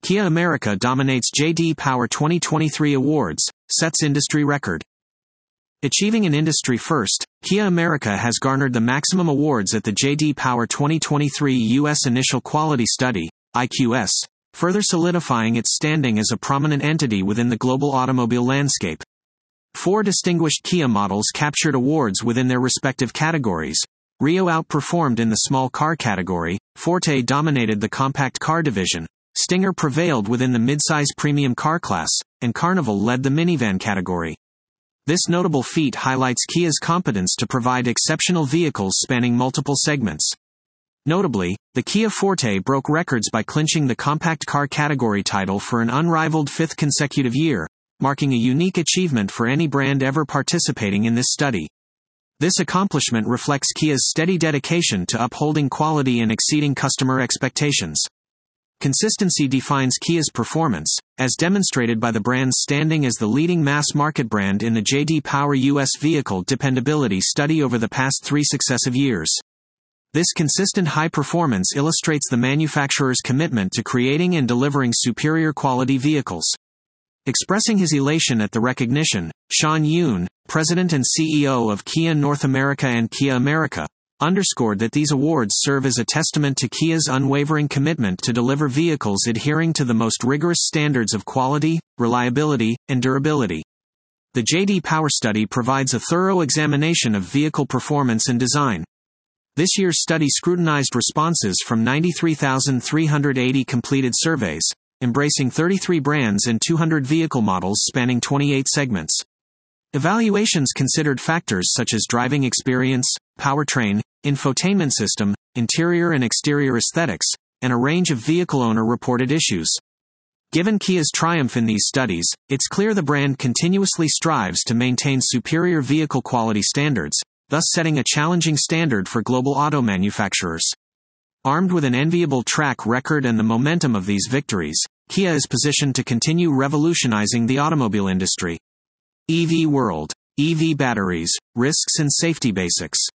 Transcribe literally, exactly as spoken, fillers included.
Kia America dominates J D Power twenty twenty-three awards, sets industry record. Achieving an industry first, Kia America has garnered the maximum awards at the J D Power twenty twenty-three U S Initial Quality Study, I Q S, further solidifying its standing as a prominent entity within the global automobile landscape. Four distinguished Kia models captured awards within their respective categories. Rio outperformed in the small car category, Forte dominated the compact car division, Stinger prevailed within the midsize premium car class, and Carnival led the minivan category. This notable feat highlights Kia's competence to provide exceptional vehicles spanning multiple segments. Notably, the Kia Forte broke records by clinching the compact car category title for an unrivaled fifth consecutive year, marking a unique achievement for any brand ever participating in this study. This accomplishment reflects Kia's steady dedication to upholding quality and exceeding customer expectations. Consistency defines Kia's performance, as demonstrated by the brand's standing as the leading mass-market brand in the J D Power U S Vehicle Dependability Study over the past three successive years. This consistent high performance illustrates the manufacturer's commitment to creating and delivering superior quality vehicles. Expressing his elation at the recognition, Sean Yoon, President and C E O of Kia North America and Kia America, underscored that these awards serve as a testament to Kia's unwavering commitment to deliver vehicles adhering to the most rigorous standards of quality, reliability, and durability. The J D Power study provides a thorough examination of vehicle performance and design. This year's study scrutinized responses from ninety-three thousand three hundred eighty completed surveys, embracing thirty-three brands and two hundred vehicle models spanning twenty-eight segments. Evaluations considered factors such as driving experience, powertrain, infotainment system, interior and exterior aesthetics, and a range of vehicle owner-reported issues. Given Kia's triumph in these studies, it's clear the brand continuously strives to maintain superior vehicle quality standards, thus setting a challenging standard for global auto manufacturers. Armed with an enviable track record and the momentum of these victories, Kia is positioned to continue revolutionizing the automobile industry. E V World. E V batteries, risks and safety basics.